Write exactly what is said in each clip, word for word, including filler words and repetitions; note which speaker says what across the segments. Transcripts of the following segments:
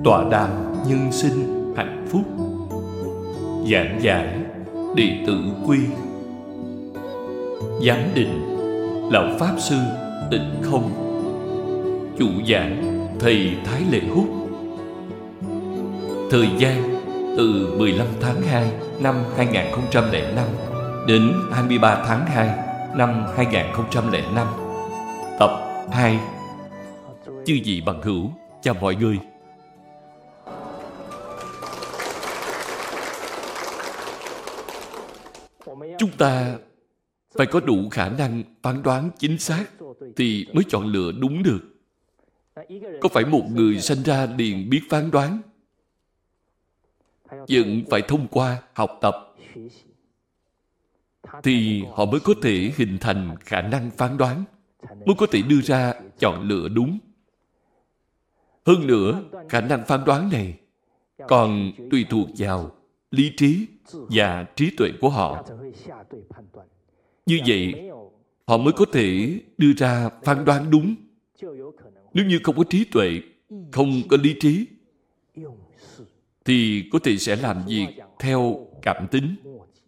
Speaker 1: Tọa đàm nhân sinh hạnh phúc. Giảng giải đệ tử quy. Giám định lão pháp sư Tịnh Không. Chủ giảng thầy Thái Lệ Hút. Thời gian từ mười lăm tháng hai năm hai nghìn không trăm lẻ năm đến hai mươi ba tháng hai năm hai nghìn không trăm lẻ năm. Tập hai. Chư vị bằng hữu, chào mọi người. Chúng ta phải có đủ khả năng phán đoán chính xác thì mới chọn lựa đúng được. Có phải một người sinh ra liền biết phán đoán? Vẫn phải thông qua học tập thì họ mới có thể hình thành khả năng phán đoán, mới có thể đưa ra chọn lựa đúng. Hơn nữa, khả năng phán đoán này còn tùy thuộc vào lý trí và trí tuệ của họ. Như vậy, họ mới có thể đưa ra phán đoán đúng. Nếu như không có trí tuệ, không có lý trí, thì có thể sẽ làm việc theo cảm tính.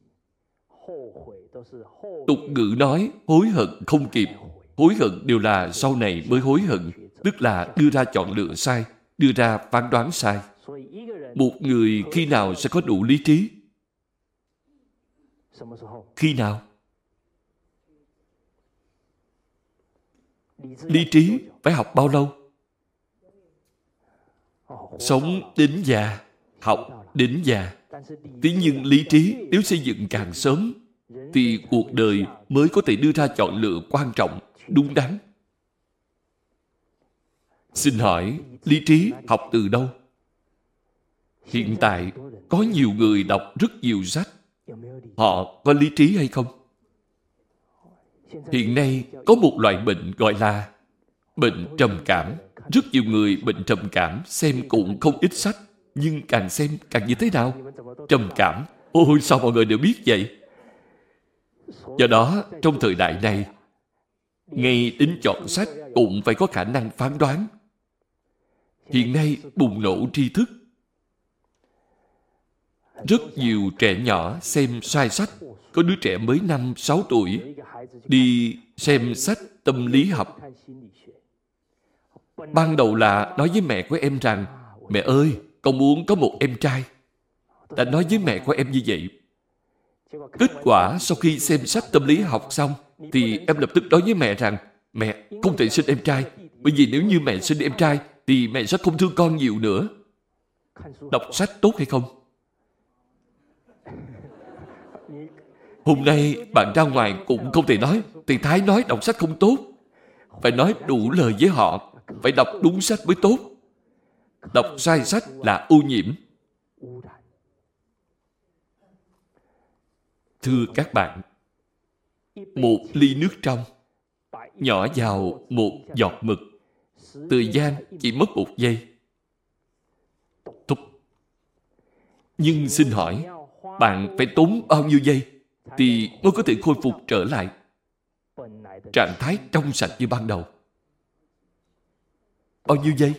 Speaker 1: Tục ngữ nói hối hận không kịp. Hối hận đều là sau này mới hối hận, tức là đưa ra chọn lựa sai, đưa ra phán đoán sai. Một người khi nào sẽ có đủ lý trí? Khi nào? Lý trí phải học bao lâu? Sống đến già, học đến già. Thế nhưng lý trí nếu xây dựng càng sớm thì cuộc đời mới có thể đưa ra chọn lựa quan trọng, đúng đắn. Xin hỏi, lý trí học từ đâu? Hiện tại có nhiều người đọc rất nhiều sách. Họ có lý trí hay không? Hiện nay có một loại bệnh gọi là bệnh trầm cảm. Rất nhiều người bệnh trầm cảm xem cũng không ít sách, nhưng càng xem càng như thế nào? Trầm cảm. Ôi, sao mọi người đều biết vậy? Do đó, trong thời đại này, ngay đến chọn sách cũng phải có khả năng phán đoán. Hiện nay bùng nổ tri thức. Rất nhiều trẻ nhỏ xem sai sách. Có đứa trẻ mới năm, sáu tuổi đi xem sách tâm lý học. Ban đầu là nói với mẹ của em rằng: mẹ ơi, con muốn có một em trai. Đã nói với mẹ của em như vậy. Kết quả sau khi xem sách tâm lý học xong thì em lập tức nói với mẹ rằng: mẹ, không thể sinh em trai, bởi vì nếu như mẹ sinh em trai thì mẹ sẽ không thương con nhiều nữa. Đọc sách tốt hay không? Hôm nay bạn ra ngoài cũng không thể nói thầy Thái nói đọc sách không tốt. Phải nói đủ lời với họ. Phải đọc đúng sách mới tốt. Đọc sai sách là ô nhiễm. Thưa các bạn, một ly nước trong nhỏ vào một giọt mực, thời gian chỉ mất một giây. Thúc. Nhưng xin hỏi, bạn phải tốn bao nhiêu giây thì mới có thể khôi phục trở lại trạng thái trong sạch như ban đầu? Bao nhiêu giây?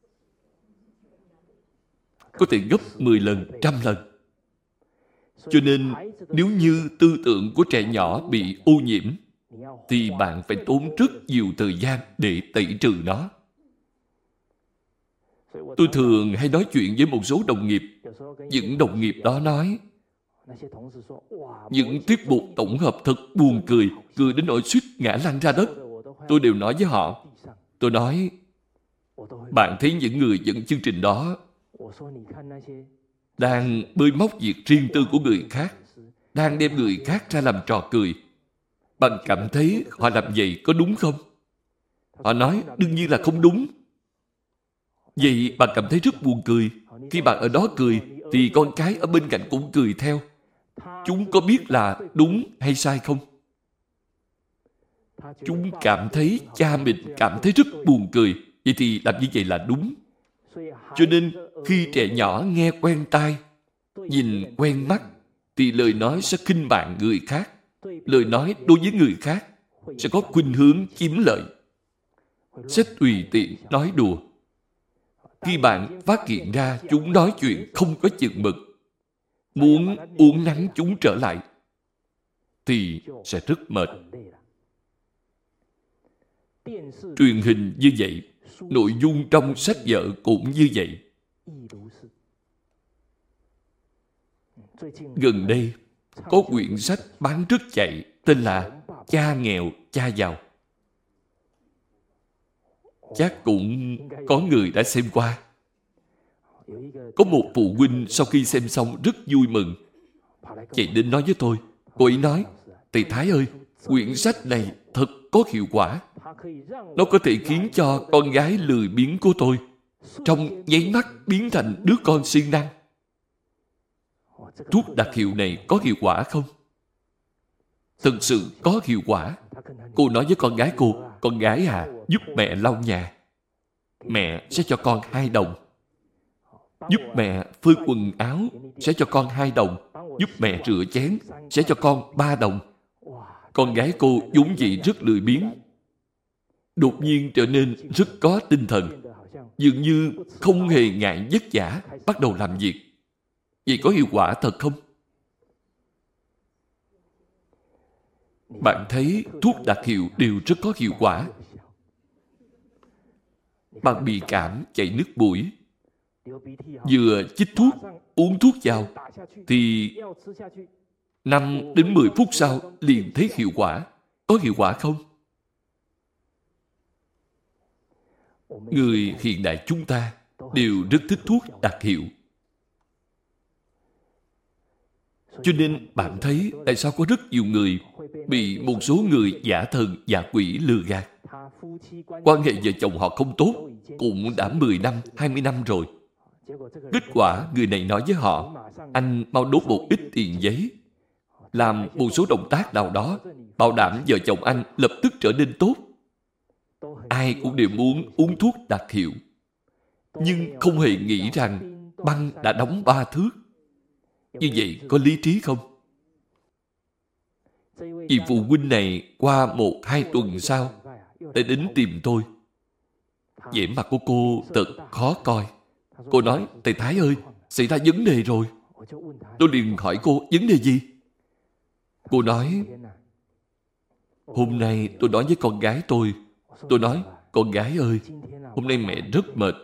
Speaker 1: Có thể gấp mười lần, trăm lần. Cho nên, nếu như tư tưởng của trẻ nhỏ bị ô nhiễm, thì bạn phải tốn rất nhiều thời gian để tẩy trừ nó. Tôi thường hay nói chuyện với một số đồng nghiệp. Những đồng nghiệp đó nói, những tiết mục tổng hợp thật buồn cười, cười đến nỗi suýt ngã lăn ra đất. Tôi đều nói với họ, tôi nói, bạn thấy những người dẫn chương trình đó đang bới móc việc riêng tư của người khác, đang đem người khác ra làm trò cười. Bạn cảm thấy họ làm vậy có đúng không? Họ nói, đương nhiên là không đúng. Vậy bạn cảm thấy rất buồn cười. Khi bạn ở đó cười, thì con cái ở bên cạnh cũng cười theo. Chúng có biết là đúng hay sai không? Chúng cảm thấy cha mình cảm thấy rất buồn cười. Vậy thì làm như vậy là đúng. Cho nên khi trẻ nhỏ nghe quen tai, nhìn quen mắt, thì lời nói sẽ khinh bạn người khác. Lời nói đối với người khác sẽ có khuynh hướng chiếm lợi, sẽ tùy tiện nói đùa. Khi bạn phát hiện ra chúng nói chuyện không có chừng mực, muốn uốn nắn chúng trở lại, thì sẽ rất mệt. Truyền hình như vậy, nội dung trong sách vở cũng như vậy. Gần đây, có quyển sách bán rất chạy, tên là Cha Nghèo, Cha Giàu. Chắc cũng có người đã xem qua. Có một phụ huynh sau khi xem xong rất vui mừng, chạy đến nói với tôi. Cô ấy nói, thầy Thái ơi, quyển sách này thật có hiệu quả. Nó có thể khiến cho con gái lười biếng của tôi trong nháy mắt biến thành đứa con siêng năng. Thuốc đặc hiệu này có hiệu quả không? Thực sự có hiệu quả. Cô nói với con gái cô, con gái à, giúp mẹ lau nhà, mẹ sẽ cho con hai đồng. Giúp mẹ phơi quần áo, sẽ cho con hai đồng. Giúp mẹ rửa chén, sẽ cho con ba đồng. Con gái cô vốn dĩ rất lười biếng, đột nhiên trở nên rất có tinh thần, dường như không hề ngại vất vả, bắt đầu làm việc. Vậy có hiệu quả thật không? Bạn thấy thuốc đặc hiệu đều rất có hiệu quả. Bạn bị cảm, chảy nước mũi, vừa chích thuốc, uống thuốc vào, thì năm đến mười phút sau liền thấy hiệu quả. Có hiệu quả không? Người hiện đại chúng ta đều rất thích thuốc đặc hiệu. Cho nên bạn thấy tại sao có rất nhiều người bị một số người giả thần giả quỷ lừa gạt. Quan hệ vợ chồng họ không tốt, cũng đã mười năm, hai mươi năm rồi. Kết quả người này nói với họ, anh mau đốt một ít tiền giấy, làm một số động tác nào đó, bảo đảm vợ chồng anh lập tức trở nên tốt. Ai cũng đều muốn uống thuốc đặc hiệu, nhưng không hề nghĩ rằng băng đã đóng ba thước. Như vậy có lý trí không? Vị phụ huynh này qua một hai tuần sau đã đến tìm tôi. Vẻ mặt của cô thật khó coi. Cô nói, thầy Thái ơi, xảy ra vấn đề rồi. Tôi liền hỏi cô, vấn đề gì? Cô nói, hôm nay tôi nói với con gái tôi. Tôi nói, con gái ơi, hôm nay mẹ rất mệt.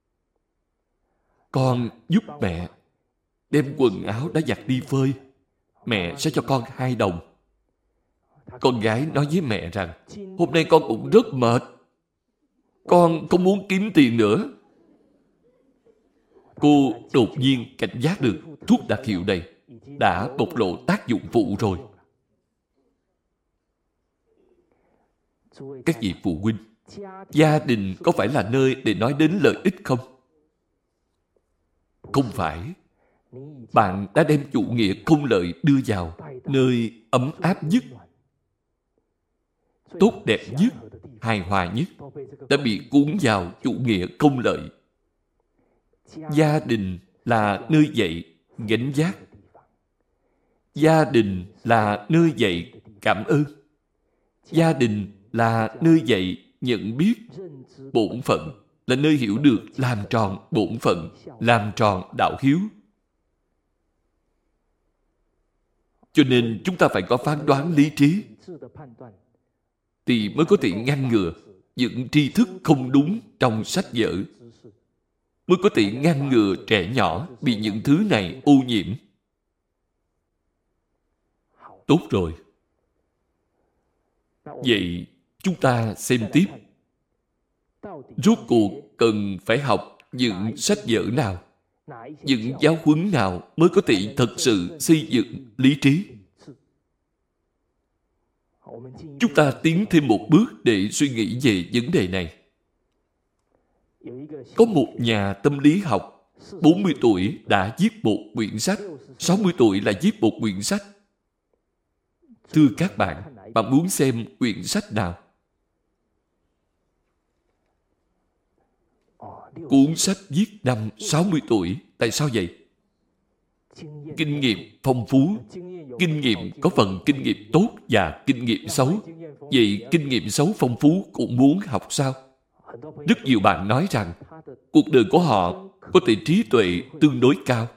Speaker 1: Con giúp mẹ đem quần áo đã giặt đi phơi. Mẹ sẽ cho con hai đồng. Con gái nói với mẹ rằng, hôm nay con cũng rất mệt. Con không muốn kiếm tiền nữa. Cô đột nhiên cảnh giác được thuốc đặc hiệu này đã bộc lộ tác dụng phụ rồi. Các vị phụ huynh, gia đình có phải là nơi để nói đến lợi ích không? Không phải. Bạn đã đem chủ nghĩa công lợi đưa vào nơi ấm áp nhất, tốt đẹp nhất, hài hòa nhất, đã bị cuốn vào chủ nghĩa công lợi. Gia đình là nơi dạy gánh vác. Gia đình là nơi dạy cảm ơn. Gia đình là nơi dạy nhận biết bổn phận, là nơi hiểu được làm tròn bổn phận, làm tròn đạo hiếu. Cho nên chúng ta phải có phán đoán lý trí, thì mới có thể ngăn ngừa những tri thức không đúng trong sách vở, mới có thể ngăn ngừa trẻ nhỏ bị những thứ này ô nhiễm. Tốt rồi. Vậy chúng ta xem tiếp. Rốt cuộc cần phải học những sách vở nào, những giáo huấn nào mới có thể thật sự xây dựng lý trí? Chúng ta tiến thêm một bước để suy nghĩ về vấn đề này. Có một nhà tâm lý học, bốn mươi tuổi đã viết một quyển sách, sáu mươi tuổi lại viết một quyển sách. Thưa các bạn, bạn muốn xem quyển sách nào? Cuốn sách viết năm sáu mươi tuổi. Tại sao vậy? Kinh nghiệm phong phú. Kinh nghiệm có phần kinh nghiệm tốt và kinh nghiệm xấu. Vậy kinh nghiệm xấu phong phú cũng muốn học sao? Rất nhiều bạn nói rằng cuộc đời của họ có thể trí tuệ tương đối cao.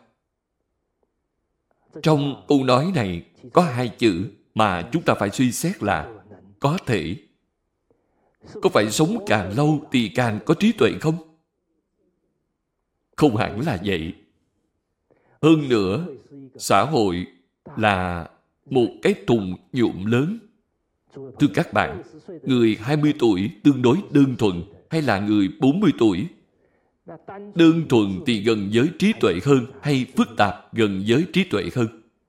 Speaker 1: Trong câu nói này có hai chữ mà chúng ta phải suy xét là có thể. Có phải sống càng lâu thì càng có trí tuệ không? Không hẳn là vậy. Hơn nữa, xã hội là một cái thùng nhuộm lớn. Thưa các bạn, người hai mươi tuổi tương đối đơn thuần hay là người bốn mươi tuổi? Đơn thuần thì gần với trí tuệ hơn hay phức tạp gần với trí tuệ hơn?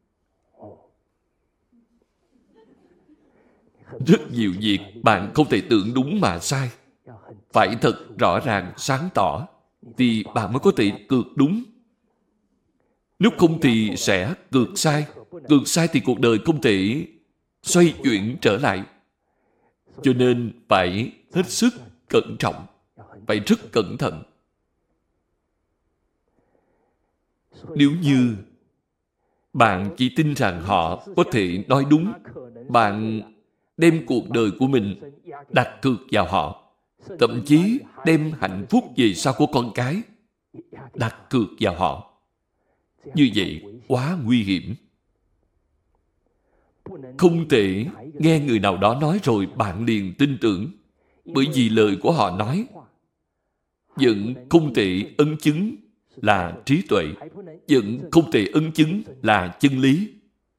Speaker 1: Rất nhiều việc bạn không thể tưởng đúng mà sai. Phải thật rõ ràng, sáng tỏ thì bạn mới có thể cược đúng. Nếu không thì sẽ cược sai. Cược sai thì cuộc đời không thể xoay chuyển trở lại. Cho nên phải hết sức cẩn trọng, phải rất cẩn thận. Nếu như bạn chỉ tin rằng họ có thể nói đúng, bạn đem cuộc đời của mình đặt cược vào họ, thậm chí đem hạnh phúc về sau của con cái đặt cược vào họ. Như vậy quá nguy hiểm. Không thể nghe người nào đó nói rồi bạn liền tin tưởng, bởi vì lời của họ nói vẫn không thể ấn chứng là trí tuệ, vẫn không thể ấn chứng là chân lý.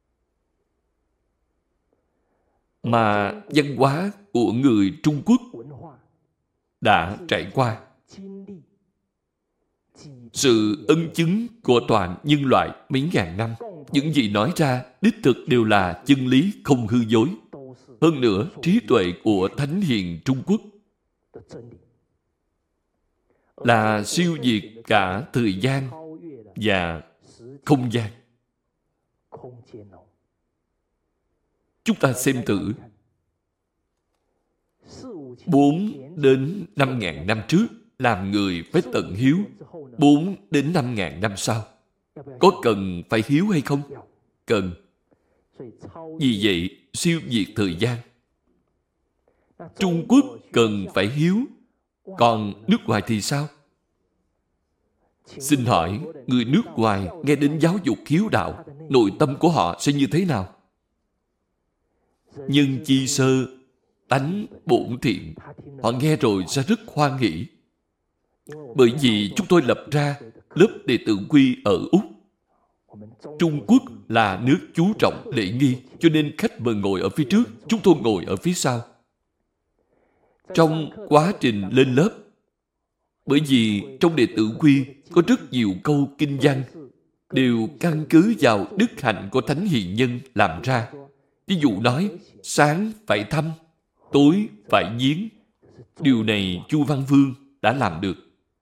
Speaker 1: Mà văn hóa của người Trung Quốc đã trải qua sự ấn chứng của toàn nhân loại mấy ngàn năm. Những gì nói ra đích thực đều là chân lý không hư dối. Hơn nữa, trí tuệ của Thánh Hiền Trung Quốc là siêu việt cả thời gian và không gian. Chúng ta xem thử, bốn đến năm ngàn năm trước làm người phải tận hiếu, bốn đến năm ngàn năm sau có cần phải hiếu hay không? Cần. Vì vậy, siêu việt thời gian. Trung Quốc cần phải hiếu, còn nước ngoài thì sao? Xin hỏi, người nước ngoài nghe đến giáo dục hiếu đạo, nội tâm của họ sẽ như thế nào? Nhân chi sơ, tánh bổn thiện. Họ nghe rồi sẽ rất hoan hỷ. Bởi vì chúng tôi lập ra lớp đệ tử quy ở Úc. Trung Quốc là nước chú trọng lễ nghi, cho nên khách mời ngồi ở phía trước, chúng tôi ngồi ở phía sau. Trong quá trình lên lớp, bởi vì trong đệ tử quy có rất nhiều câu kinh văn đều căn cứ vào đức hạnh của Thánh Hiền Nhân làm ra. Ví dụ nói, sáng phải thăm, tối phải viếng. Điều này Chu Văn Vương đã làm được.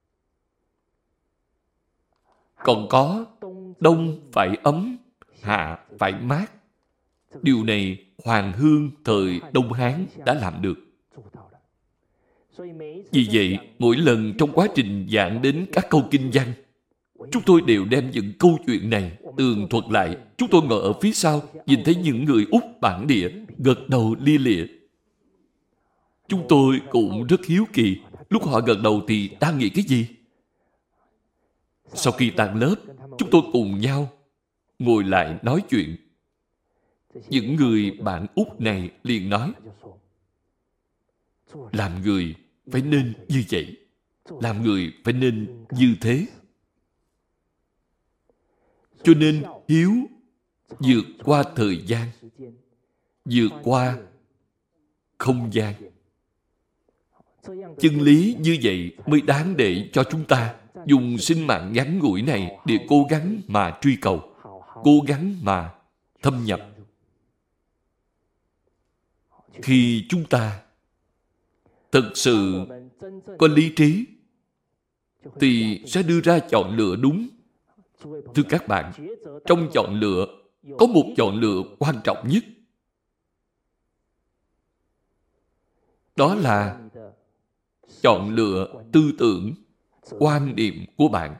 Speaker 1: Còn có, đông phải ấm, hạ phải mát. Điều này Hoàng Hương thời Đông Hán đã làm được. Vì vậy, mỗi lần trong quá trình giảng đến các câu kinh văn, chúng tôi đều đem những câu chuyện này tường thuật lại. Chúng tôi ngồi ở phía sau, nhìn thấy những người Úc bản địa gật đầu lia lịa. Chúng tôi cũng rất hiếu kỳ, lúc họ gật đầu thì đang nghĩ cái gì? Sau khi tan lớp, chúng tôi cùng nhau ngồi lại nói chuyện. Những người bạn Úc này liền nói, làm người phải nên như vậy, làm người phải nên như thế. Cho nên hiếu vượt qua thời gian, vượt qua không gian. Chân lý như vậy mới đáng để cho chúng ta dùng sinh mạng ngắn ngủi này để cố gắng mà truy cầu, cố gắng mà thâm nhập. Khi chúng ta thực sự có lý trí thì sẽ đưa ra chọn lựa đúng. Thưa các bạn, trong chọn lựa có một chọn lựa quan trọng nhất. Đó là chọn lựa tư tưởng, quan niệm của bạn.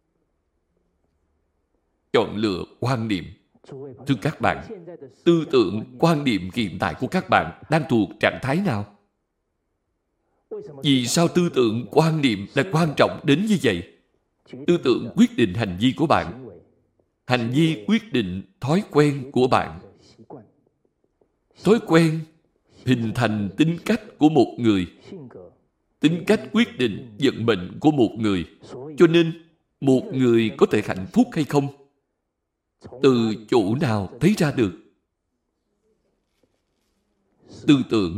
Speaker 1: Chọn lựa quan niệm. Thưa các bạn, tư tưởng, quan niệm hiện tại của các bạn đang thuộc trạng thái nào? Vì sao tư tưởng, quan niệm là quan trọng đến như vậy? Tư tưởng quyết định hành vi của bạn. Hành vi quyết định thói quen của bạn. Thói quen hình thành tính cách của một người. Tính cách quyết định vận mệnh của một người. Cho nên, một người có thể hạnh phúc hay không? Từ chỗ nào thấy ra được? Tư tưởng.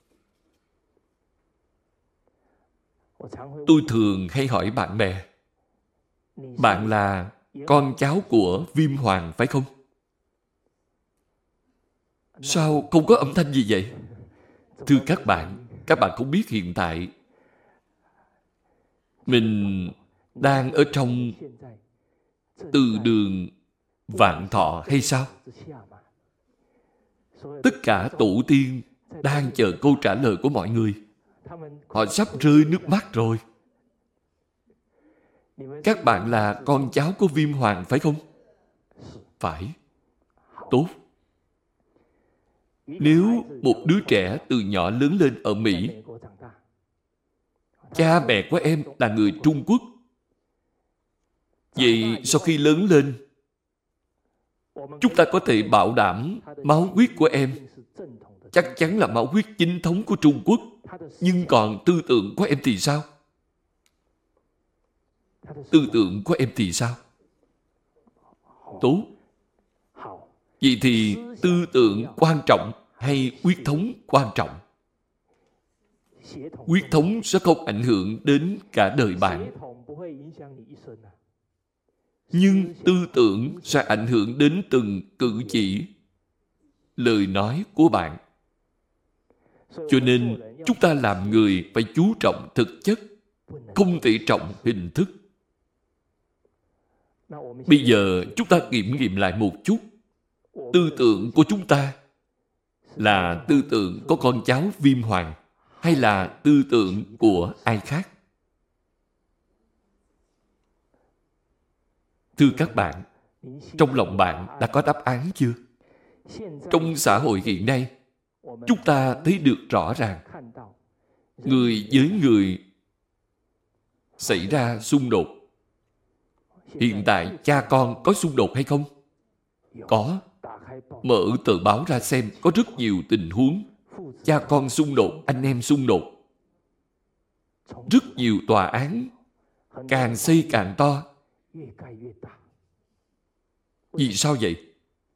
Speaker 1: Tôi thường hay hỏi bạn bè, bạn là con cháu của Viêm Hoàng phải không? Sao không có âm thanh gì vậy? Thưa các bạn, các bạn không biết hiện tại mình đang ở trong từ đường Vạn Thọ hay sao? Tất cả tổ tiên đang chờ câu trả lời của mọi người. Họ sắp rơi nước mắt rồi. Các bạn là con cháu của Viêm Hoàng phải không? Phải. Tốt. Nếu một đứa trẻ từ nhỏ lớn lên ở Mỹ, cha mẹ của em là người Trung Quốc, vậy sau khi lớn lên, chúng ta có thể bảo đảm máu huyết của em chắc chắn là máu huyết chính thống của Trung Quốc, nhưng còn tư tưởng của em thì sao? Tư tưởng của em thì sao? Tốt. Vậy thì tư tưởng quan trọng hay huyết thống quan trọng? Huyết thống sẽ không ảnh hưởng đến cả đời bạn. Nhưng tư tưởng sẽ ảnh hưởng đến từng cử chỉ, lời nói của bạn. Cho nên, chúng ta làm người phải chú trọng thực chất, không thể trọng hình thức. Bây giờ, chúng ta kiểm nghiệm lại một chút. Tư tưởng của chúng ta là tư tưởng của con cháu Viêm Hoàng hay là tư tưởng của ai khác? Thưa các bạn, trong lòng bạn đã có đáp án chưa? Trong xã hội hiện nay, chúng ta thấy được rõ ràng người với người xảy ra xung đột. Hiện tại cha con có xung đột hay không? Có. Mở tờ báo ra xem, có rất nhiều tình huống cha con xung đột, anh em xung đột. Rất nhiều tòa án càng xây càng to. Vì sao vậy?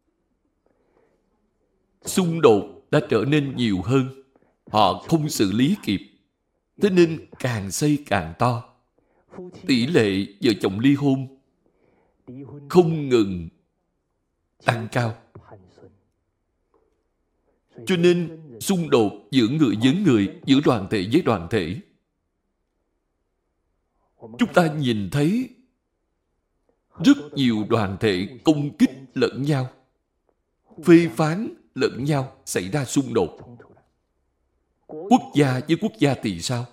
Speaker 1: Xung đột đã trở nên nhiều hơn. Họ không xử lý kịp. Thế nên càng xây càng to. Tỷ lệ vợ chồng ly hôn không ngừng tăng cao. Cho nên xung đột giữa người với người, giữa đoàn thể với đoàn thể, chúng ta nhìn thấy rất nhiều đoàn thể công kích lẫn nhau, phê phán lẫn nhau, xảy ra xung đột. Quốc gia với quốc gia thì sao?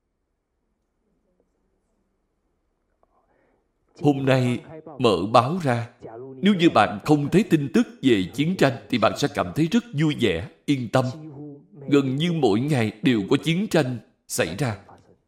Speaker 1: Hôm nay mở báo ra, nếu như bạn không thấy tin tức về chiến tranh thì bạn sẽ cảm thấy rất vui vẻ, yên tâm. Gần như mỗi ngày đều có chiến tranh xảy ra.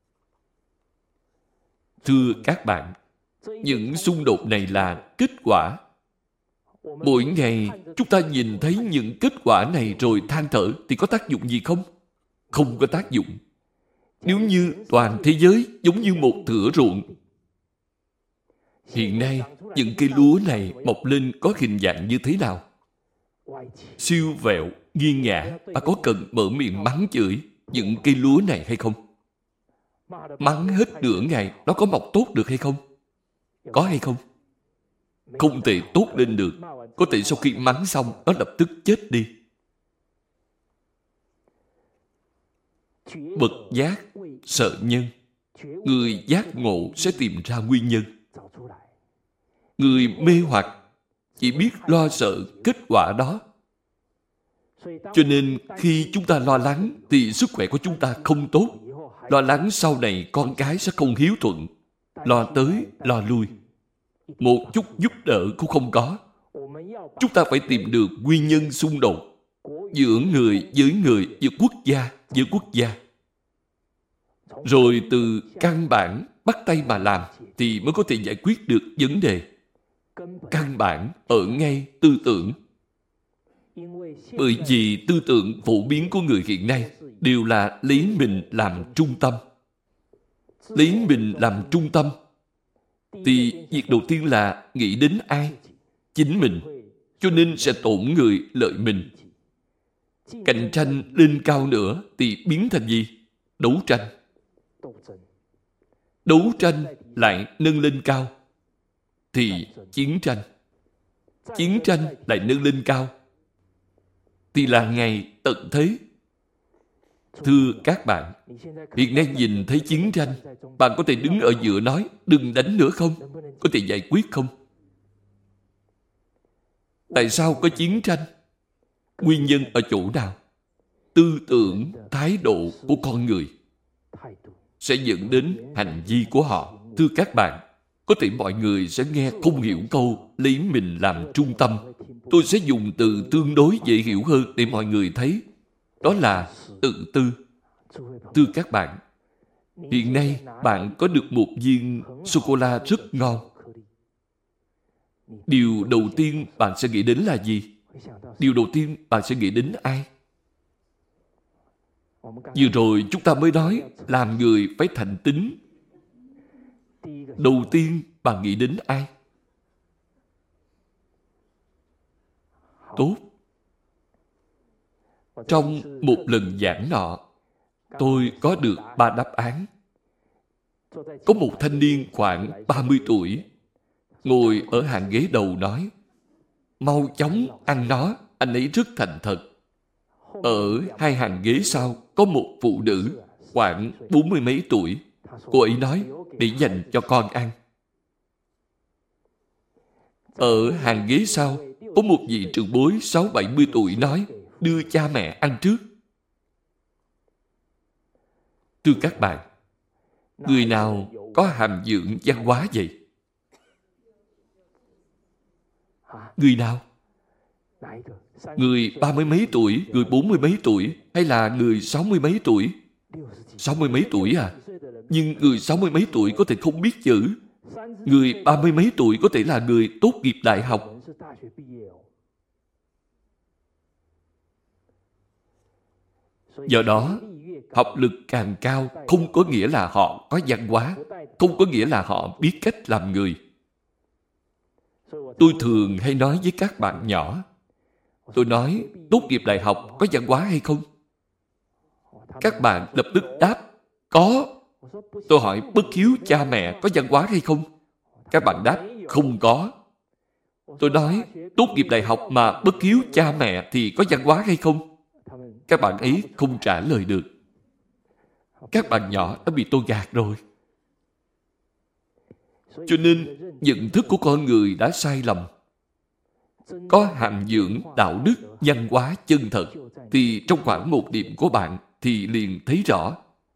Speaker 1: Thưa các bạn, những xung đột này là kết quả. Mỗi ngày chúng ta nhìn thấy những kết quả này rồi than thở thì có tác dụng gì không? Không có tác dụng. Nếu như toàn thế giới giống như một thửa ruộng, hiện nay những cây lúa này mọc lên có hình dạng như thế nào? Siêu vẹo, nghiêng ngả. Bạn có cần mở miệng mắng chửi những cây lúa này hay không? Mắng hết nửa ngày, nó có mọc tốt được hay không? Có hay không? Không thể tốt lên được. Có thể sau khi mắng xong, nó lập tức chết đi. Bậc giác, sợ nhân. Người giác ngộ sẽ tìm ra nguyên nhân. Người mê hoặc chỉ biết lo sợ kết quả đó. Cho nên khi chúng ta lo lắng thì sức khỏe của chúng ta không tốt. Lo lắng sau này con cái sẽ không hiếu thuận. Lo tới, lo lui. Một chút giúp đỡ cũng không có. Chúng ta phải tìm được nguyên nhân xung đột giữa người với người, giữa quốc gia với quốc gia. rồi từ căn bản bắt tay mà làm thì mới có thể giải quyết được vấn đề. Căn bản ở ngay tư tưởng. Bởi vì tư tưởng phổ biến của người hiện nay đều là lấy mình làm trung tâm. Lấy mình làm trung tâm thì việc đầu tiên là nghĩ đến ai? Chính mình. Cho nên sẽ tổn người lợi mình. Cạnh tranh lên cao nữa thì biến thành gì? Đấu tranh. Đấu tranh lại nâng lên cao thì chiến tranh. Chiến tranh lại nâng lên cao thì là ngày tận thế. Thưa các bạn, hiện nay nhìn thấy chiến tranh, bạn có thể đứng ở giữa nói đừng đánh nữa không? Có thể giải quyết không? Tại sao có chiến tranh? Nguyên nhân ở chỗ nào? Tư tưởng, thái độ của con người sẽ dẫn đến hành vi của họ. Thưa các bạn, có thể mọi người sẽ nghe không hiểu câu lấy mình làm trung tâm. Tôi sẽ dùng từ tương đối dễ hiểu hơn để mọi người thấy. Đó là tự tư. Thưa các bạn, hiện nay bạn có được một viên sô-cô-la rất ngon. Điều đầu tiên bạn sẽ nghĩ đến là gì? Điều đầu tiên bạn sẽ nghĩ đến ai? Vừa rồi chúng ta mới nói làm người phải thành tín. Đầu tiên bạn nghĩ đến ai? Tốt. Trong một lần giảng nọ, tôi có được ba đáp án. Có một thanh niên khoảng ba mươi tuổi ngồi ở hàng ghế đầu nói: mau chóng ăn nó, anh ấy rất thành thật. Ở hai hàng ghế sau có một phụ nữ khoảng bốn mươi mấy tuổi. Cô ấy nói để dành cho con ăn. Ở hàng ghế sau có một vị trưởng bối sáu bảy mươi tuổi nói đưa cha mẹ ăn trước. Thưa các bạn, người nào có hàm dưỡng văn hóa vậy? Người nào? Người ba mươi mấy tuổi, người bốn mươi mấy tuổi, hay là người sáu mươi mấy tuổi? Sáu mươi mấy tuổi à? Nhưng người sáu mươi mấy tuổi có thể không biết chữ. Người ba mươi mấy tuổi có thể là người tốt nghiệp đại học. Do đó, học lực càng cao không có nghĩa là họ có văn hóa, không có nghĩa là họ biết cách làm người. Tôi thường hay nói với các bạn nhỏ, tôi nói tốt nghiệp đại học có văn hóa hay không? Các bạn lập tức đáp có. Tôi hỏi bất hiếu cha mẹ có văn hóa hay không? Các bạn đáp không có. Tôi nói tốt nghiệp đại học mà bất hiếu cha mẹ thì có văn hóa hay không? Các bạn ấy không trả lời được. Các bạn nhỏ đã bị tôi gạt rồi. Cho nên nhận thức của con người đã sai lầm. Có hàm dưỡng đạo đức, văn hóa chân thật thì trong khoảng một điểm của bạn thì liền thấy rõ.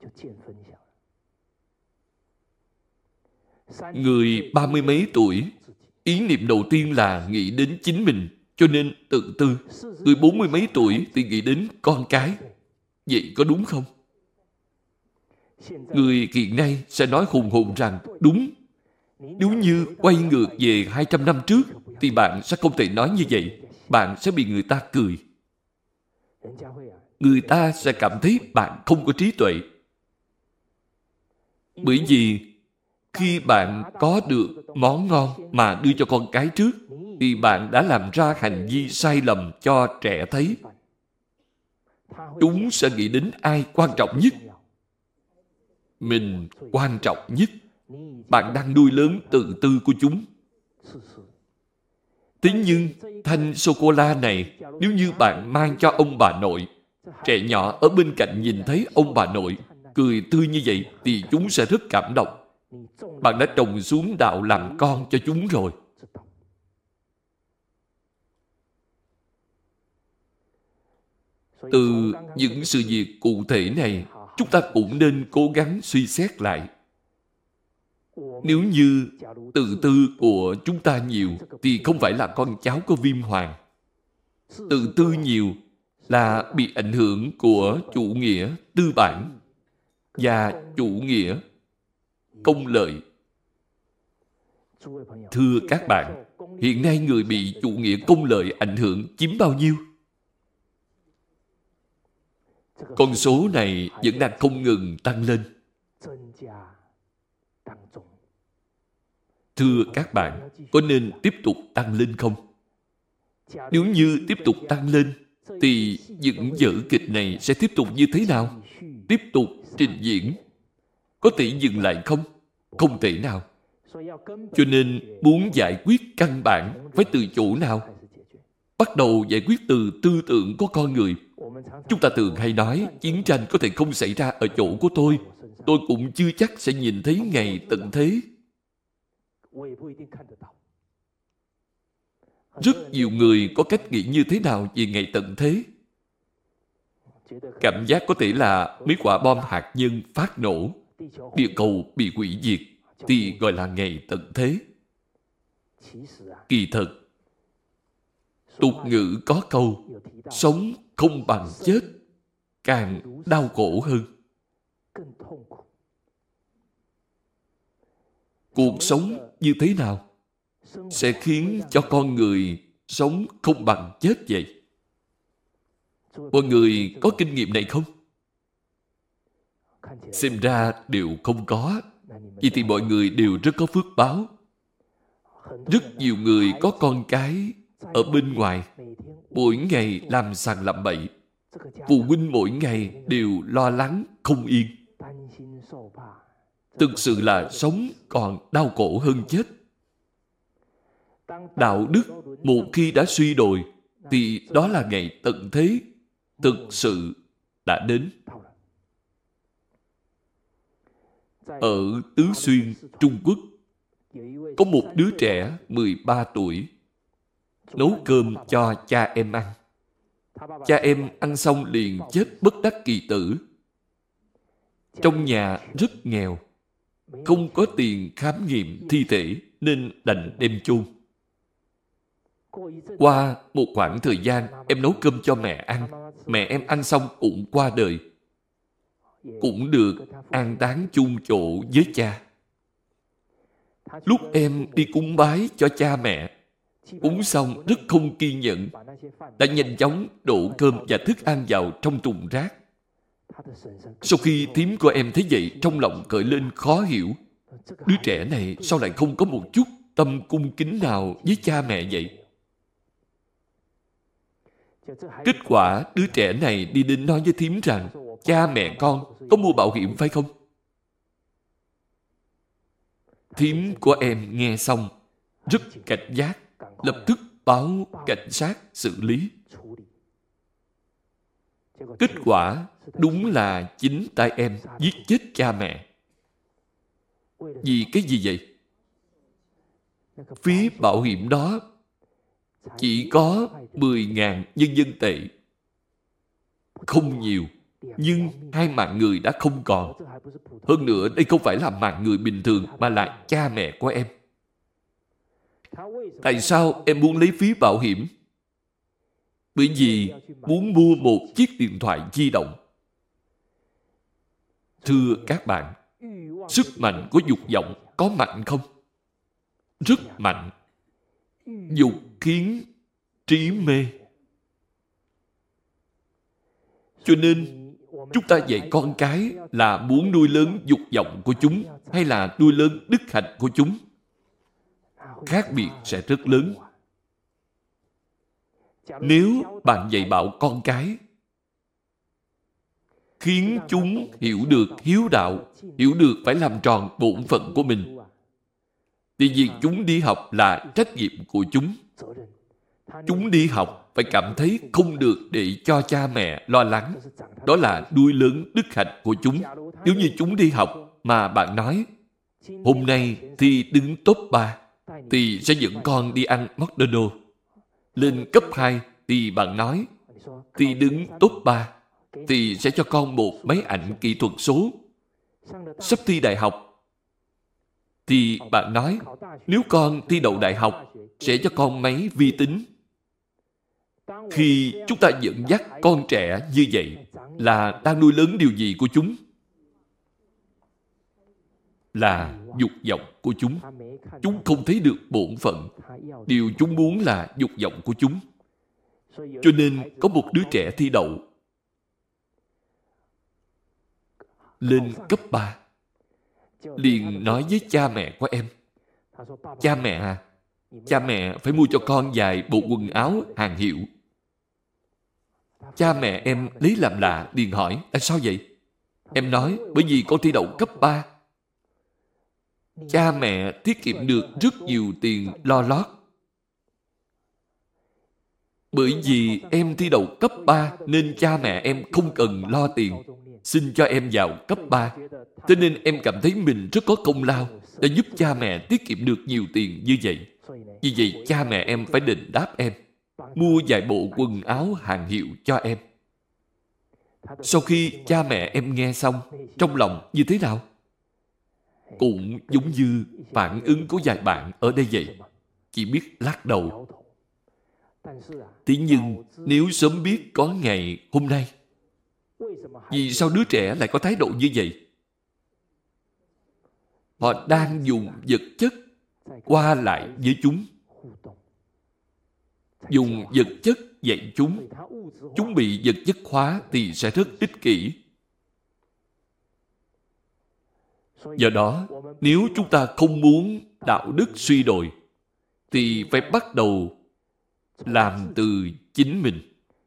Speaker 1: Người ba mươi mấy tuổi, ý niệm đầu tiên là nghĩ đến chính mình, cho nên tự tư. Người bốn mươi mấy tuổi thì nghĩ đến con cái. Vậy có đúng không? Người hiện nay sẽ nói hùng hồn rằng đúng. Nếu như quay ngược về hai trăm năm trước thì bạn sẽ không thể nói như vậy. Bạn sẽ bị người ta cười. Người ta sẽ cảm thấy bạn không có trí tuệ. Bởi vì khi bạn có được món ngon mà đưa cho con cái trước thì bạn đã làm ra hành vi sai lầm cho trẻ thấy. Chúng sẽ nghĩ đến ai quan trọng nhất? Mình quan trọng nhất. Bạn đang nuôi lớn tự tư của chúng. Thế nhưng thanh sô-cô-la này, nếu như bạn mang cho ông bà nội, trẻ nhỏ ở bên cạnh nhìn thấy ông bà nội cười tươi như vậy thì chúng sẽ rất cảm động. Bạn đã trồng xuống đạo làm con cho chúng rồi. Từ những sự việc cụ thể này, chúng ta cũng nên cố gắng suy xét lại. Nếu như tự tư của chúng ta nhiều thì không phải là con cháu của Viêm Hoàng. Tự tư nhiều là bị ảnh hưởng của chủ nghĩa tư bản. và chủ nghĩa công lợi. Thưa các bạn, hiện nay người bị chủ nghĩa công lợi ảnh hưởng chiếm bao nhiêu? Con số này vẫn đang không ngừng tăng lên. Thưa các bạn, có nên tiếp tục tăng lên không? Nếu như tiếp tục tăng lên, thì những vở kịch này sẽ tiếp tục như thế nào? Tiếp tục trình diễn. Có thể dừng lại không? Không thể nào. Cho nên, muốn giải quyết căn bản phải từ chỗ nào? Bắt đầu giải quyết từ tư tưởng của con người. Chúng ta thường hay nói, chiến tranh có thể không xảy ra ở chỗ của tôi. Tôi cũng chưa chắc sẽ nhìn thấy ngày tận thế. Rất nhiều người có cách nghĩ như thế nào về ngày tận thế? Cảm giác có thể là mấy quả bom hạt nhân phát nổ, địa cầu bị hủy diệt, thì gọi là ngày tận thế. Kỳ thật, tục ngữ có câu, sống không bằng chết, càng đau khổ hơn. Cuộc sống như thế nào sẽ khiến cho con người sống không bằng chết vậy? Mọi người có kinh nghiệm này không? Xem ra đều không có. Vậy thì mọi người đều rất có phước báo. Rất nhiều người có con cái ở bên ngoài, mỗi ngày làm sằng làm bậy. Phụ huynh mỗi ngày đều lo lắng, không yên. Thực sự là sống còn đau khổ hơn chết. Đạo đức một khi đã suy đồi, thì đó là ngày tận thế thực sự đã đến. Ở Tứ Xuyên, Trung Quốc, có một đứa trẻ mười ba tuổi nấu cơm cho cha em ăn. Cha em ăn xong liền chết bất đắc kỳ tử. Trong nhà rất nghèo, không có tiền khám nghiệm thi thể nên đành đem chôn. Qua một khoảng thời gian, em nấu cơm cho mẹ ăn. Mẹ em ăn xong cũng qua đời. Cũng được an táng chung chỗ với cha. Lúc em đi cúng bái cho cha mẹ, cúng xong rất không kiên nhẫn, đã nhanh chóng đổ cơm và thức ăn vào trong thùng rác. Sau khi thím của em thấy vậy, trong lòng khởi lên khó hiểu. Đứa trẻ này sao lại không có một chút tâm cung kính nào với cha mẹ vậy? Kết quả đứa trẻ này đi đến nói với thím rằng, cha mẹ con có mua bảo hiểm phải không? Thím của em nghe xong rất cảnh giác, lập tức báo cảnh sát xử lý. Kết quả đúng là chính tay em giết chết cha mẹ. Vì cái gì vậy? Phí bảo hiểm đó chỉ có mười nghìn nhân dân tệ. Không nhiều, nhưng hai mạng người đã không còn. Hơn nữa, đây không phải là mạng người bình thường, mà là cha mẹ của em. Tại sao em muốn lấy phí bảo hiểm? Bởi vì muốn mua một chiếc điện thoại di động. Thưa các bạn, sức mạnh của dục vọng có mạnh không? Rất mạnh. Dục khiến trí mê. Cho nên, chúng ta dạy con cái là muốn nuôi lớn dục vọng của chúng hay là nuôi lớn đức hạnh của chúng. Khác biệt sẽ rất lớn. Nếu bạn dạy bảo con cái khiến chúng hiểu được hiếu đạo, hiểu được phải làm tròn bổn phận của mình, thì việc chúng đi học là trách nhiệm của chúng. Chúng đi học phải cảm thấy không được để cho cha mẹ lo lắng. Đó là nuôi lớn đức hạnh của chúng. Nếu như chúng đi học mà bạn nói hôm nay thì đứng top ba thì sẽ dẫn con đi ăn McDonald's. Lên cấp hai thì bạn nói thì đứng top ba thì sẽ cho con một máy ảnh kỹ thuật số. Sắp thi đại học thì bạn nói nếu con thi đậu đại học sẽ cho con máy vi tính. Khi chúng ta dẫn dắt con trẻ như vậy là đang nuôi lớn điều gì của chúng? là dục vọng của chúng. Chúng không thấy được bổn phận. Điều chúng muốn là dục vọng của chúng. Cho nên có một đứa trẻ thi đậu lên cấp ba, liền nói với cha mẹ của em: cha mẹ à, cha mẹ phải mua cho con vài bộ quần áo hàng hiệu. Cha mẹ em lấy làm lạ, liền hỏi: tại sao vậy? Em nói: bởi vì con thi đậu cấp ba. Cha mẹ tiết kiệm được rất nhiều tiền lo lót. Bởi vì em thi đậu cấp ba nên cha mẹ em không cần lo tiền, xin cho em vào cấp ba. Cho nên em cảm thấy mình rất có công lao, đã giúp cha mẹ tiết kiệm được nhiều tiền như vậy. Vì vậy cha mẹ em phải đền đáp em, mua vài bộ quần áo hàng hiệu cho em. Sau khi cha mẹ em nghe xong, trong lòng như thế nào? Cũng giống như phản ứng của vài bạn ở đây vậy, chỉ biết lắc đầu. Thế nhưng nếu sớm biết có ngày hôm nay, vì sao đứa trẻ lại có thái độ như vậy? Họ đang dùng vật chất qua lại với chúng, dùng vật chất dạy chúng. Chúng bị vật chất hóa thì sẽ rất ích kỷ. Do đó, nếu chúng ta không muốn đạo đức suy đồi, thì phải bắt đầu làm từ chính mình.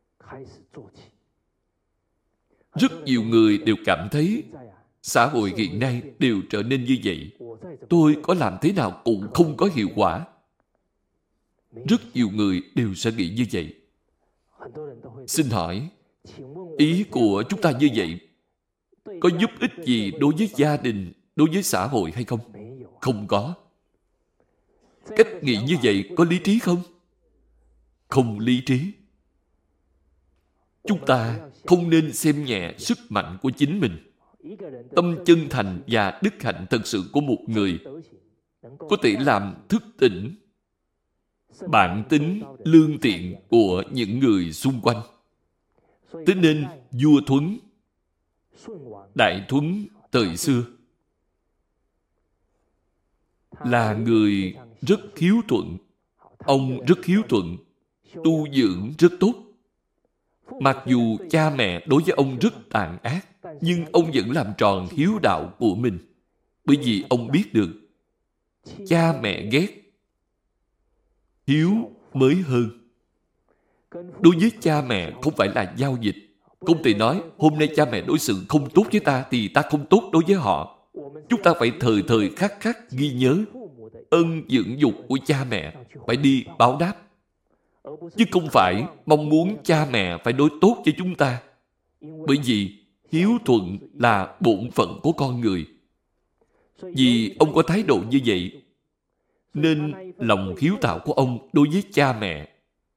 Speaker 1: Rất nhiều người đều cảm thấy xã hội hiện nay đều trở nên như vậy. Tôi có làm thế nào cũng không có hiệu quả. Rất nhiều người đều sẽ nghĩ như vậy. Xin hỏi, ý của chúng ta như vậy có giúp ích gì đối với gia đình, đối với xã hội hay không? Không có. Cách nghĩ như vậy có lý trí không? Không lý trí. Chúng ta không nên xem nhẹ sức mạnh của chính mình. Tâm chân thành và đức hạnh thật sự của một người có thể làm thức tỉnh bản tính lương thiện của những người xung quanh. Thế nên vua Thuấn, Đại Thuấn thời xưa là người rất hiếu thuận. Ông rất hiếu thuận, tu dưỡng rất tốt. Mặc dù cha mẹ đối với ông rất tàn ác, nhưng ông vẫn làm tròn hiếu đạo của mình. Bởi vì ông biết được cha mẹ ghét, hiếu mới hơn. Đối với cha mẹ không phải là giao dịch. Không thể nói hôm nay cha mẹ đối xử không tốt với ta thì ta không tốt đối với họ. Chúng ta phải thời thời khắc khắc ghi nhớ ân dưỡng dục của cha mẹ, phải đi báo đáp. Chứ không phải mong muốn cha mẹ phải đối tốt với chúng ta. Bởi vì hiếu thuận là bổn phận của con người. Vì ông có thái độ như vậy, nên lòng hiếu thảo của ông đối với cha mẹ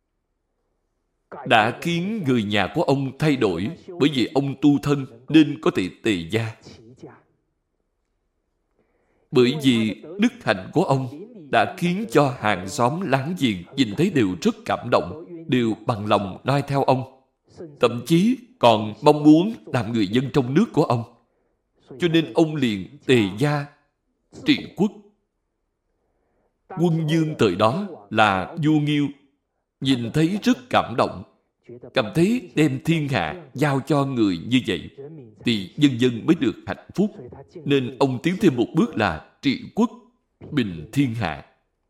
Speaker 1: đã khiến người nhà của ông thay đổi. Bởi vì ông tu thân nên có thể tề gia. Bởi vì đức hạnh của ông đã khiến cho hàng xóm láng giềng nhìn thấy đều rất cảm động, đều bằng lòng noi theo ông. Thậm chí còn mong muốn làm người dân trong nước của ông. Cho nên ông liền tề gia trị quốc. Quân vương thời đó là vua Nghiêu, nhìn thấy rất cảm động, cảm thấy đem thiên hạ giao cho người như vậy thì dân dân mới được hạnh phúc. Nên ông tiến thêm một bước là trị quốc bình thiên hạ.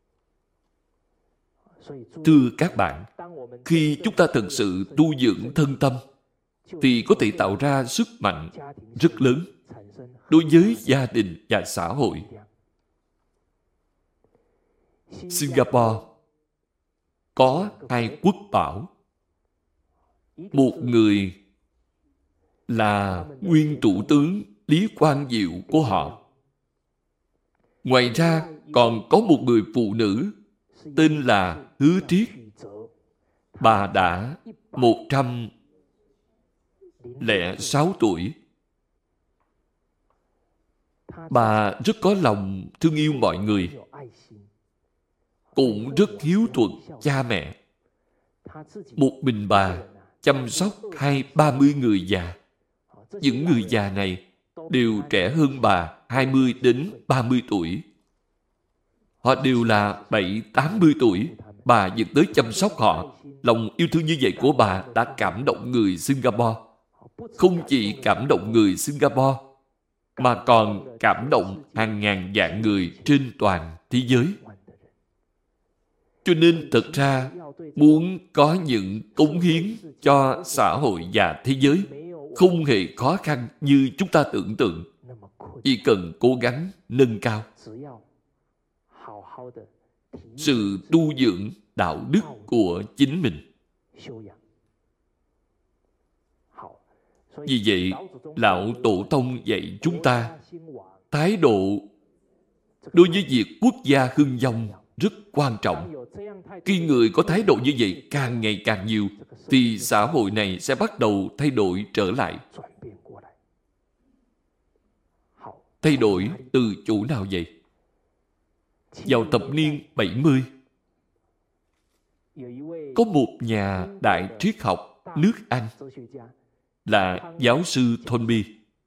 Speaker 1: Thưa các bạn, khi chúng ta thật sự tu dưỡng thân tâm thì có thể tạo ra sức mạnh rất lớn đối với gia đình và xã hội. Singapore có hai quốc bảo. Một người là nguyên thủ tướng Lý Quang Diệu của họ. Ngoài ra còn có một người phụ nữ tên là Hứa Triết. Bà đã một trăm lẻ sáu tuổi. Bà rất có lòng thương yêu mọi người, cũng rất hiếu thuận cha mẹ. Một mình bà chăm sóc hai ba mươi người già. Những người già này đều trẻ hơn bà hai mươi đến ba mươi tuổi. Họ đều là bảy tám mươi tuổi. Bà vẫn tới chăm sóc họ. Lòng yêu thương như vậy của bà đã cảm động người Singapore. Không chỉ cảm động người Singapore, mà còn cảm động hàng ngàn vạn người trên toàn thế giới. Cho nên thật ra, muốn có những cống hiến cho xã hội và thế giới không hề khó khăn như chúng ta tưởng tượng. Chỉ cần cố gắng nâng cao sự tu dưỡng đạo đức của chính mình. Vì vậy, Lão Tổ Tông dạy chúng ta thái độ đối với việc quốc gia hưng vong rất quan trọng. Khi người có thái độ như vậy càng ngày càng nhiều, thì xã hội này sẽ bắt đầu thay đổi trở lại. Thay đổi từ chỗ nào vậy? Vào thập niên bảy mươi, có một nhà đại triết học nước Anh là giáo sư Thornby.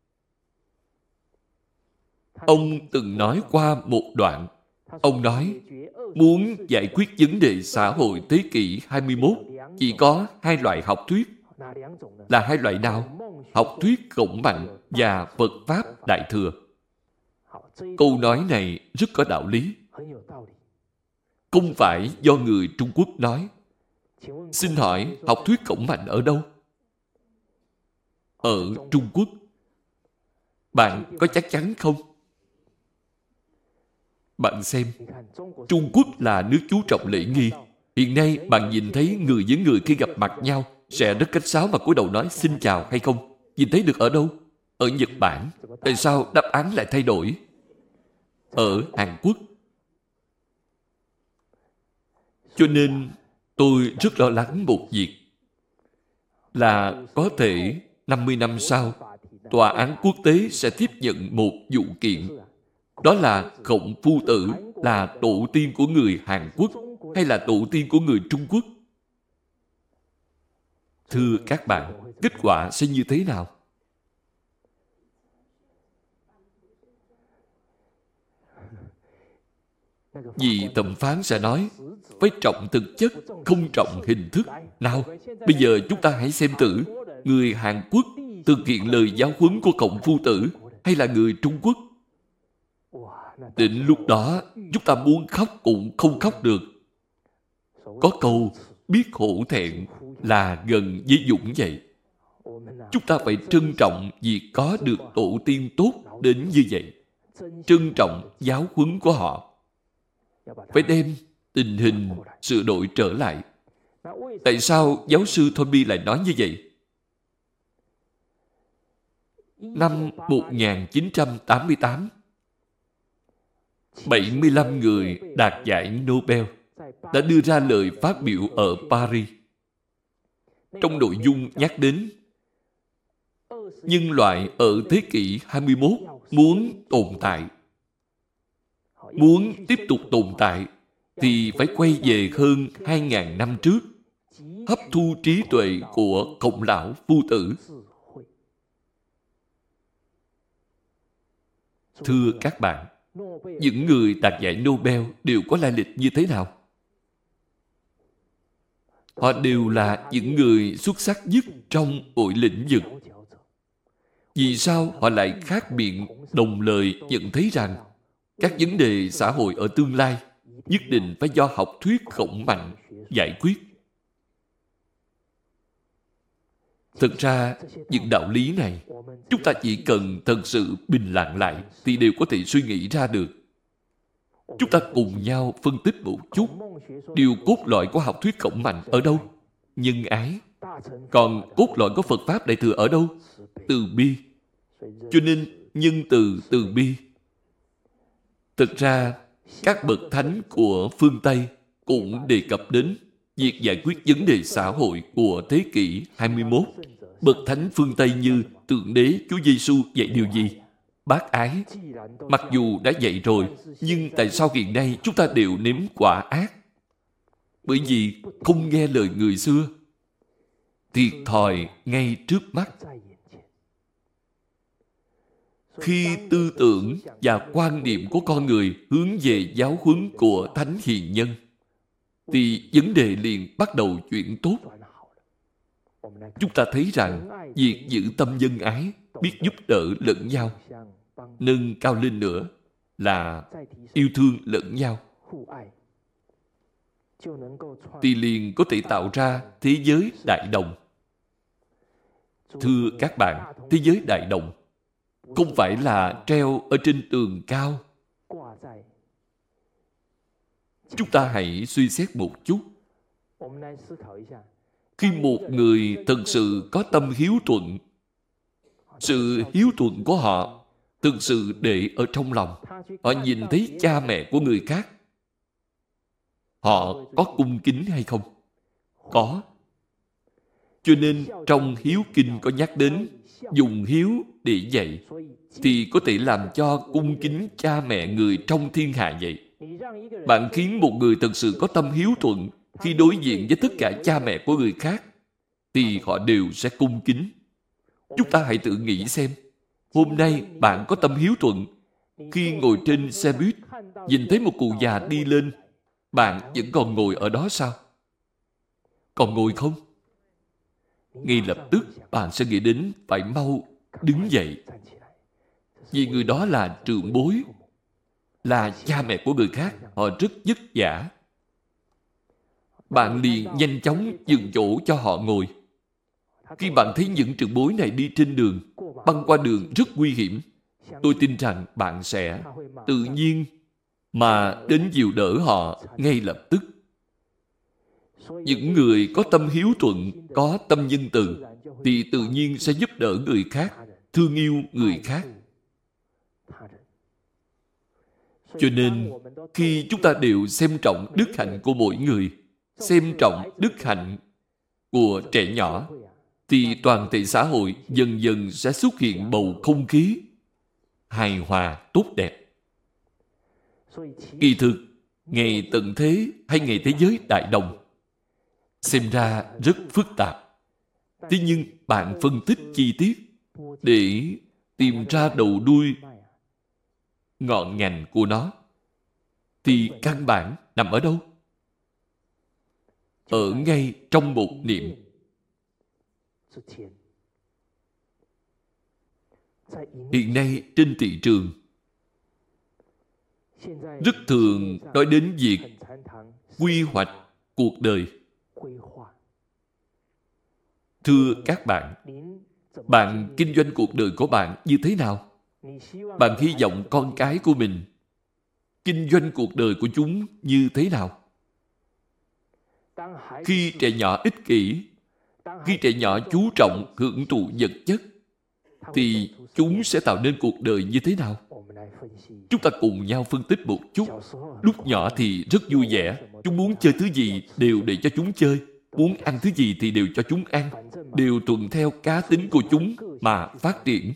Speaker 1: Ông từng nói qua một đoạn. Ông nói, muốn giải quyết vấn đề xã hội thế kỷ hai mươi mốt, chỉ có hai loại học thuyết. Là hai loại nào? Học thuyết Khổng Mạnh và Phật Pháp Đại Thừa. Câu nói này rất có đạo lý. Không phải do người Trung Quốc nói. Xin hỏi, học thuyết Khổng Mạnh ở đâu? Ở Trung Quốc. Bạn có chắc chắn không? Bạn xem, Trung Quốc là nước chú trọng lễ nghi. Hiện nay bạn nhìn thấy người với người khi gặp mặt nhau sẽ rất khách sáo mà cúi đầu nói xin chào hay không? Nhìn thấy được ở đâu? Ở Nhật Bản. Tại sao đáp án lại thay đổi? Ở Hàn Quốc. Cho nên tôi rất lo lắng một việc là có thể năm mươi năm sau, tòa án quốc tế sẽ tiếp nhận một vụ kiện. Đó là Khổng Phu Tử là tổ tiên của người Hàn Quốc hay là tổ tiên của người Trung Quốc? Thưa các bạn, kết quả sẽ như thế nào? Vì thẩm phán sẽ nói, phải trọng thực chất, không trọng hình thức. Nào, bây giờ chúng ta hãy xem thử, người Hàn Quốc thực hiện lời giáo huấn của Khổng Phu Tử hay là người Trung Quốc? Đến lúc đó, chúng ta muốn khóc cũng không khóc được. Có câu, biết hổ thẹn là gần với dũng vậy. Chúng ta phải trân trọng việc có được tổ tiên tốt đến như vậy. Trân trọng giáo huấn của họ. Phải đem tình hình sửa đổi trở lại. Tại sao giáo sư Thornby lại nói như vậy? Năm một nghìn chín trăm tám mươi tám, bảy mươi lăm người đạt giải Nobel đã đưa ra lời phát biểu ở Paris. Trong nội dung nhắc đến nhân loại ở thế kỷ hai mươi mốt muốn tồn tại. Muốn tiếp tục tồn tại thì phải quay về hơn hai nghìn năm trước, hấp thu trí tuệ của Khổng Lão Phu Tử. Thưa các bạn, những người đạt giải Nobel đều có lai lịch như thế nào? Họ đều là những người xuất sắc nhất trong mọi lĩnh vực. Vì sao họ lại khác biệt đồng lời nhận thấy rằng các vấn đề xã hội ở tương lai nhất định phải do học thuyết Khổng Mạnh giải quyết? Thực ra, những đạo lý này, chúng ta chỉ cần thật sự bình lặng lại thì đều có thể suy nghĩ ra được. Chúng ta cùng nhau phân tích một chút. Điều cốt lõi của học thuyết Khổng Mạnh ở đâu? Nhân ái. Còn cốt lõi của Phật Pháp Đại Thừa ở đâu? Từ bi. Cho nên, nhân từ, từ bi. Thực ra, các bậc thánh của phương Tây cũng đề cập đến việc giải quyết vấn đề xã hội của thế kỷ hai mươi mốt. Bậc thánh phương Tây như Thượng Đế Chúa Giêsu dạy điều gì? Bác ái. Mặc dù đã dạy rồi, nhưng tại sao hiện nay chúng ta đều nếm quả ác? Bởi vì không nghe lời người xưa. Thiệt thòi ngay trước mắt. Khi tư tưởng và quan niệm của con người hướng về giáo huấn của Thánh Hiền Nhân, thì vấn đề liền bắt đầu chuyển tốt. Chúng ta thấy rằng việc giữ tâm nhân ái, biết giúp đỡ lẫn nhau, nâng cao lên nữa là yêu thương lẫn nhau, thì liền có thể tạo ra thế giới đại đồng. Thưa các bạn, thế giới đại đồng không phải là treo ở trên tường cao. Chúng ta hãy suy xét một chút. Khi một người thật sự có tâm hiếu thuận, sự hiếu thuận của họ thực sự để ở trong lòng, họ nhìn thấy cha mẹ của người khác, họ có cung kính hay không? Có. Cho nên trong Hiếu Kinh có nhắc đến dùng hiếu để dạy, thì có thể làm cho cung kính cha mẹ người trong thiên hạ vậy. Bạn khiến một người thật sự có tâm hiếu thuận, khi đối diện với tất cả cha mẹ của người khác, thì họ đều sẽ cung kính. Chúng ta hãy tự nghĩ xem, hôm nay bạn có tâm hiếu thuận, khi ngồi trên xe buýt, nhìn thấy một cụ già đi lên, bạn vẫn còn ngồi ở đó sao? Còn ngồi không? Ngay lập tức bạn sẽ nghĩ đến phải mau đứng dậy. Vì người đó là trưởng bối, là cha mẹ của người khác, họ rất vất vả. Bạn liền nhanh chóng dừng chỗ cho họ ngồi. Khi bạn thấy những trưởng bối này đi trên đường, băng qua đường rất nguy hiểm, tôi tin rằng bạn sẽ tự nhiên mà đến dìu đỡ họ ngay lập tức. Những người có tâm hiếu thuận, có tâm nhân từ, thì tự nhiên sẽ giúp đỡ người khác, thương yêu người khác. Cho nên, khi chúng ta đều xem trọng đức hạnh của mỗi người, xem trọng đức hạnh của trẻ nhỏ, thì toàn thể xã hội dần dần sẽ xuất hiện bầu không khí hài hòa tốt đẹp. Kỳ thực, ngày tận thế hay ngày thế giới đại đồng xem ra rất phức tạp. Thế nhưng bạn phân tích chi tiết để tìm ra đầu đuôi ngọn ngành của nó, thì căn bản nằm ở đâu? Ở ngay trong một niệm. Hiện nay trên thị trường rất thường nói đến việc quy hoạch cuộc đời. Thưa các bạn, bạn kinh doanh cuộc đời của bạn như thế nào? Bạn hy vọng con cái của mình kinh doanh cuộc đời của chúng như thế nào? Khi trẻ nhỏ ích kỷ, khi trẻ nhỏ chú trọng hưởng thụ vật chất, thì chúng sẽ tạo nên cuộc đời như thế nào? Chúng ta cùng nhau phân tích một chút. Lúc nhỏ thì rất vui vẻ, chúng muốn chơi thứ gì đều để cho chúng chơi, muốn ăn thứ gì thì đều cho chúng ăn, đều thuận theo cá tính của chúng mà phát triển.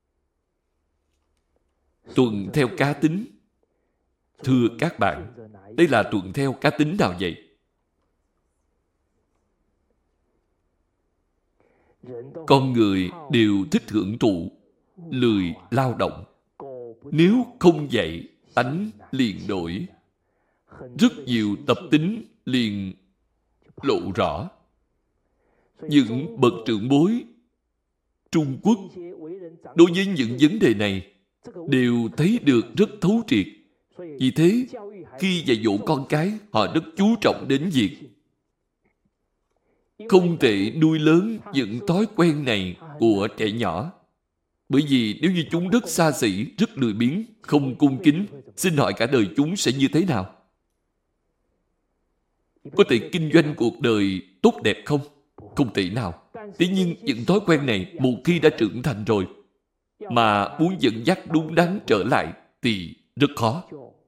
Speaker 1: Thuận theo cá tính. Thưa các bạn, đây là thuận theo cá tính nào vậy? Con người đều thích hưởng thụ, lười lao động. Nếu không dạy, tánh liền đổi. Rất nhiều tập tính liền lộ rõ. Những bậc trưởng bối Trung Quốc đối với những vấn đề này đều thấy được rất thấu triệt. Vì thế, khi dạy dỗ con cái, họ rất chú trọng đến việc không thể nuôi lớn những thói quen này của trẻ nhỏ. Bởi vì nếu như chúng rất xa xỉ, rất lười biếng, không cung kính, xin hỏi cả đời chúng sẽ như thế nào? Có thể kinh doanh cuộc đời tốt đẹp không? Không thể nào. Thế nhưng những thói quen này một khi đã trưởng thành rồi, mà muốn dẫn dắt đúng đắn trở lại thì rất khó.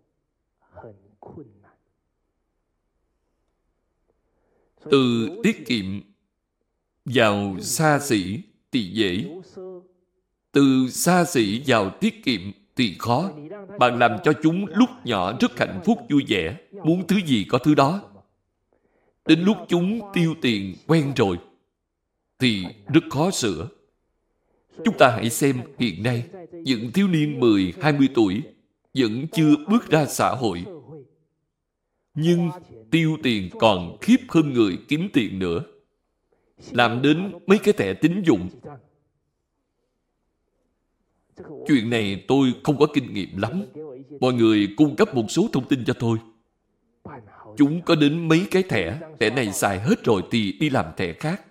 Speaker 1: Từ tiết kiệm vào xa xỉ thì dễ. Từ xa xỉ vào tiết kiệm thì khó. Bạn làm cho chúng lúc nhỏ rất hạnh phúc vui vẻ, muốn thứ gì có thứ đó. Đến lúc chúng tiêu tiền quen rồi thì rất khó sửa. Chúng ta hãy xem hiện nay, những thiếu niên mười, hai mươi tuổi vẫn chưa bước ra xã hội, nhưng tiêu tiền còn khiếp hơn người kiếm tiền nữa. Làm đến mấy cái thẻ tín dụng. Chuyện này tôi không có kinh nghiệm lắm. Mọi người cung cấp một số thông tin cho tôi. Chúng có đến mấy cái thẻ, thẻ này xài hết rồi thì đi làm thẻ khác.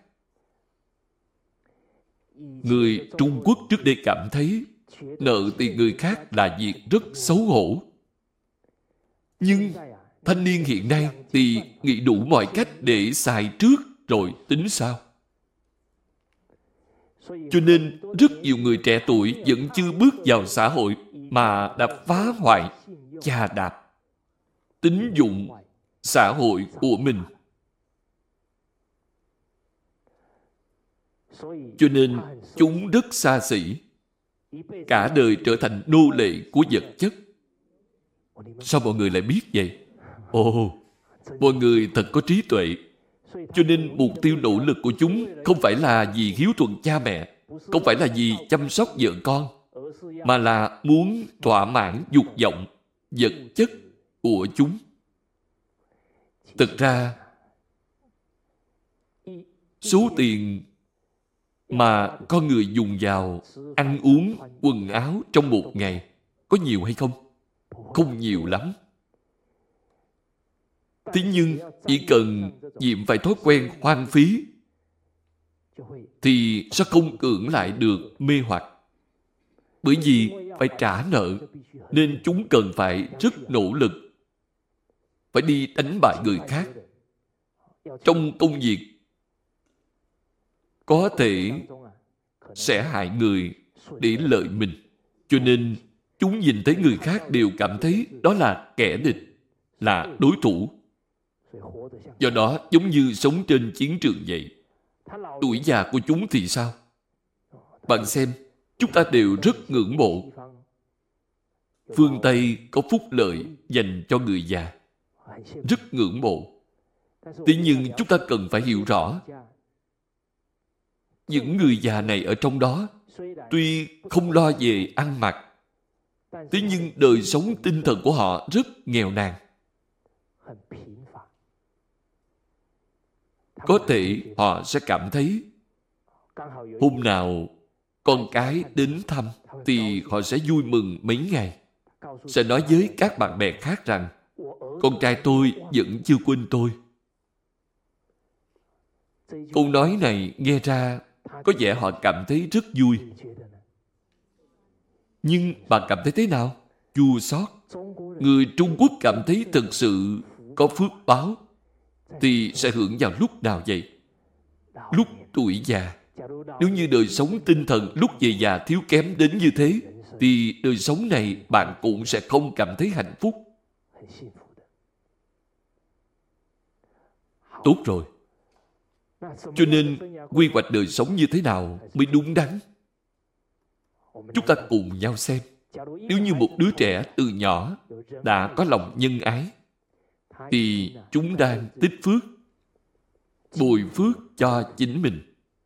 Speaker 1: Người Trung Quốc trước đây cảm thấy nợ tiền người khác là việc rất xấu hổ. Nhưng thanh niên hiện nay thì nghĩ đủ mọi cách để xài trước rồi tính sau. Cho nên rất nhiều người trẻ tuổi vẫn chưa bước vào xã hội mà đã phá hoại, chà đạp tín dụng xã hội của mình. Cho nên chúng rất xa xỉ, cả đời trở thành nô lệ của vật chất. Sao mọi người lại biết vậy? Ồ, mọi người thật có trí tuệ. Cho nên mục tiêu nỗ lực của chúng không phải là vì hiếu thuận cha mẹ, không phải là vì chăm sóc vợ con, mà là muốn thỏa mãn dục vọng vật chất của chúng. Thực ra, số tiền mà con người dùng vào ăn uống, quần áo trong một ngày có nhiều hay không? Không nhiều lắm. Thế nhưng chỉ cần nhiễm phải thói quen hoang phí thì sẽ không cưỡng lại được mê hoặc. Bởi vì phải trả nợ nên chúng cần phải rất nỗ lực, phải đi đánh bại người khác. Trong công việc có thể sẽ hại người để lợi mình. Cho nên chúng nhìn thấy người khác đều cảm thấy đó là kẻ địch, là đối thủ. Do đó giống như sống trên chiến trường vậy. Tuổi già của chúng thì sao? Bạn xem, chúng ta đều rất ngưỡng mộ. Phương Tây có phúc lợi dành cho người già, rất ngưỡng mộ. Thế nhưng chúng ta cần phải hiểu rõ, những người già này ở trong đó tuy không lo về ăn mặc, thế nhưng đời sống tinh thần của họ rất nghèo nàn. Có thể họ sẽ cảm thấy hôm nào con cái đến thăm thì họ sẽ vui mừng mấy ngày. Sẽ nói với các bạn bè khác rằng con trai tôi vẫn chưa quên tôi. Câu nói này nghe ra có vẻ họ cảm thấy rất vui. Nhưng bạn cảm thấy thế nào? Chua xót. Người Trung Quốc cảm thấy thực sự có phước báo thì sẽ hưởng vào lúc nào vậy? Lúc tuổi già. Nếu như đời sống tinh thần lúc về già thiếu kém đến như thế, thì đời sống này bạn cũng sẽ không cảm thấy hạnh phúc. Tốt rồi. Cho nên quy hoạch đời sống như thế nào mới đúng đắn? Chúng ta cùng nhau xem. Nếu như một đứa trẻ từ nhỏ đã có lòng nhân ái, thì chúng đang tích phước, bồi phước cho chính mình.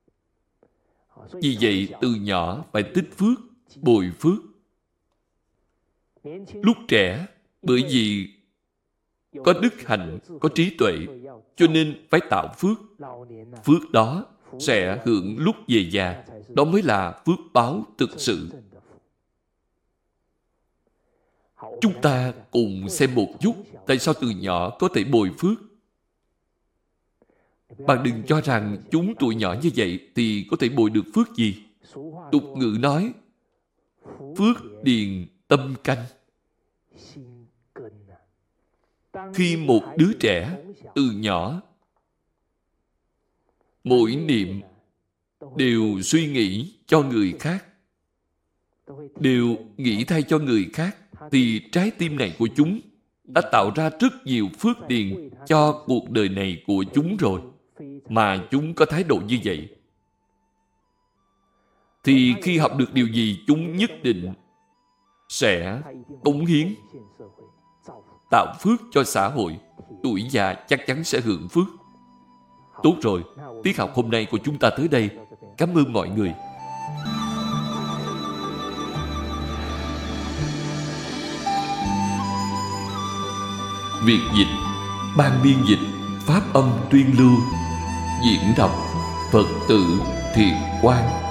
Speaker 1: Vì vậy, từ nhỏ phải tích phước, bồi phước. Lúc trẻ, bởi vì có đức hạnh, có trí tuệ, cho nên phải tạo phước. Phước đó sẽ hưởng lúc về già. Đó mới là phước báo thực sự. Chúng ta cùng xem một chút tại sao từ nhỏ có thể bồi phước. Bạn đừng cho rằng chúng tuổi nhỏ như vậy thì có thể bồi được phước gì. Tục ngữ nói, phước điền tâm canh. Khi một đứa trẻ từ nhỏ mỗi niệm đều suy nghĩ cho người khác, đều nghĩ thay cho người khác, thì trái tim này của chúng đã tạo ra rất nhiều phước điền cho cuộc đời này của chúng rồi. Mà chúng có thái độ như vậy, thì khi học được điều gì chúng nhất định sẽ cống hiến, tạo phước cho xã hội. Tuổi già chắc chắn sẽ hưởng phước. Tốt rồi, tiết học hôm nay của chúng ta tới đây. Cảm ơn mọi người. Việt dịch, ban biên dịch, pháp âm tuyên lưu. Diễn đọc Phật tử Thiện Quang.